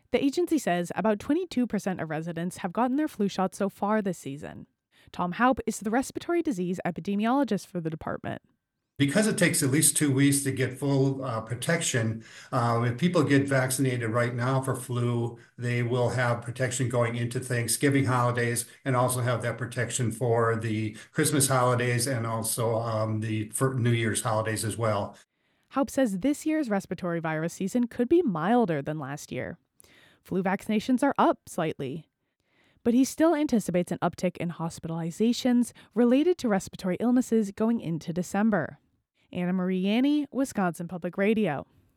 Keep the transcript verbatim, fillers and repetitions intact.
The agency says about twenty-two percent of residents have gotten their flu shot so far this season. Tom Haupt is the respiratory disease epidemiologist for the department. Because it takes at least two weeks to get full uh, protection, uh, if people get vaccinated right now for flu, they will have protection going into Thanksgiving holidays and also have that protection for the Christmas holidays and also um, the for New Year's holidays as well. Haupt says this year's respiratory virus season could be milder than last year. Flu vaccinations are up slightly. But he still anticipates an uptick in hospitalizations related to respiratory illnesses going into December. Anna Marie Yanni, Wisconsin Public Radio.